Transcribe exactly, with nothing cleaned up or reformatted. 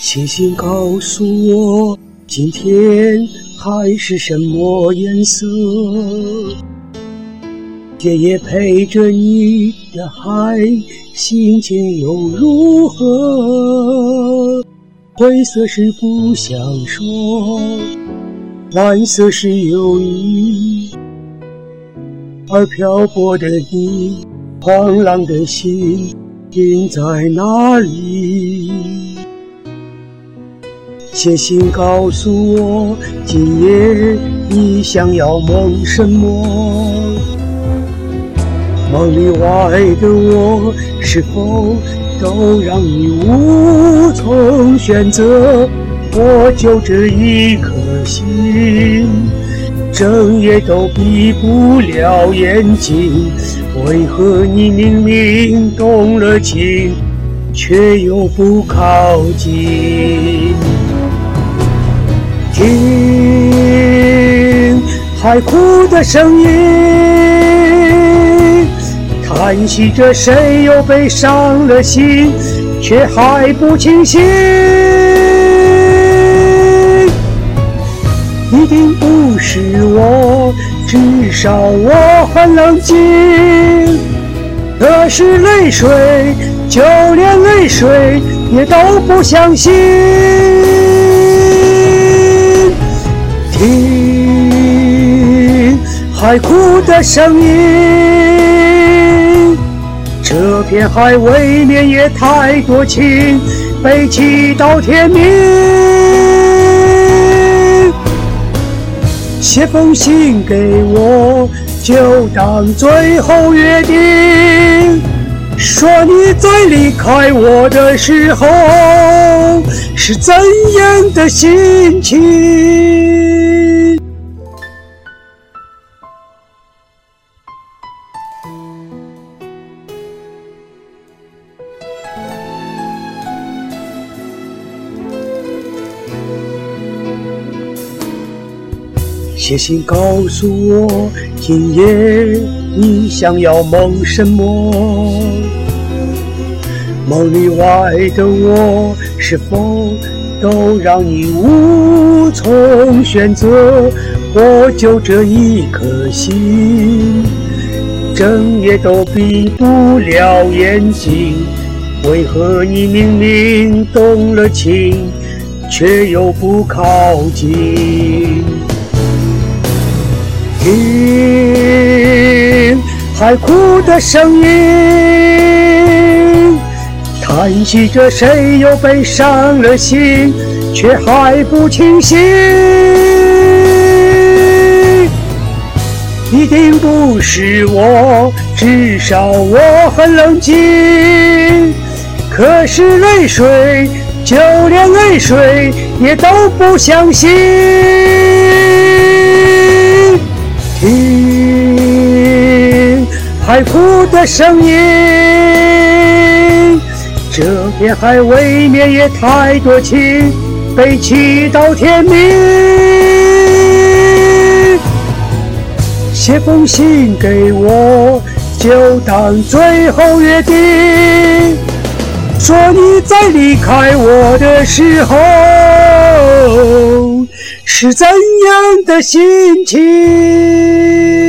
写信告诉我，今天海是什么颜色？夜夜陪着你的海，心情又如何？灰色是不想说，蓝色是忧郁，而漂泊的你，狂浪的心停在哪里？写信告诉我，今夜你想要梦什么？梦里外的我，是否都让你无从选择？我就这一颗心，整夜都闭不了眼睛，为何你明明动了情，却又不靠近？听海哭的声音，叹息着谁又被伤了心，却还不清醒。一定不是我，至少我很冷静，可是泪水，就连泪水也都不相信。听海哭的声音，这片海未免也太多情，悲泣到天明。写封信给我，就当最后约定，说你在离开我的时候是怎样的心情。写信告诉我，今夜你想要梦什么？梦里外的我，是否都让你无从选择？我就这一颗心，整夜都闭不了眼睛，为何你明明动了情，却又不靠近？听海哭的声音，叹息着谁又被伤了心，却还不清醒。一定不是我，至少我很冷静，可是泪水，就连泪水也都不相信。听海哭的声音，这片海未免也太多情，悲泣到天明。写封信给我，就当最后约定，说你在离开我的时候是怎样的心情。